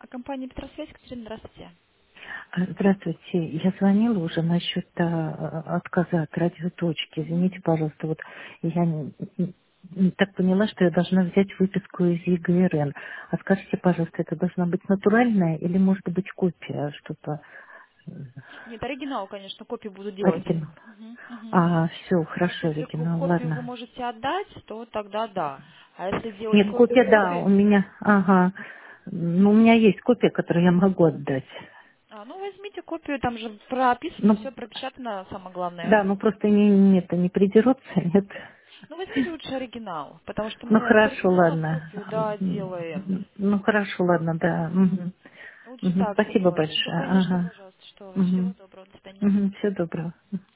Компания «Петросвязь», Катерина, здравствуйте. Здравствуйте. Я звонила уже насчет отказа от радиоточки. Мгм. Извините, пожалуйста, вот я так поняла, что я должна взять выписку из ЕГРН. А скажите, пожалуйста, это должна быть натуральная или может быть копия, что-то Нет, оригинал, конечно, копию буду делать. оригинал? Мгм. Все, То есть, хорошо, если оригинал, копию вы ладно. можете отдать, то тогда да. А если делать Нет, копия, да, фотокопию, у меня, ага. Ну, у меня есть копия, которую я могу отдать. ну возьмите копию, там же прописано, Ну, все пропечатано, самое главное. да, ну просто не придерутся, нет. Ну возьмите лучше оригинал, потому что Ну мы с хорошо, оригинала ладно. копию, да, делаем. Ну хорошо, ладно, да. Мгм. Лучше Мгм. так Спасибо сделать. Да, большое. конечно, Ага. пожалуйста, что вы. Всего Угу. доброго, до свидания. Угу. Всего доброго.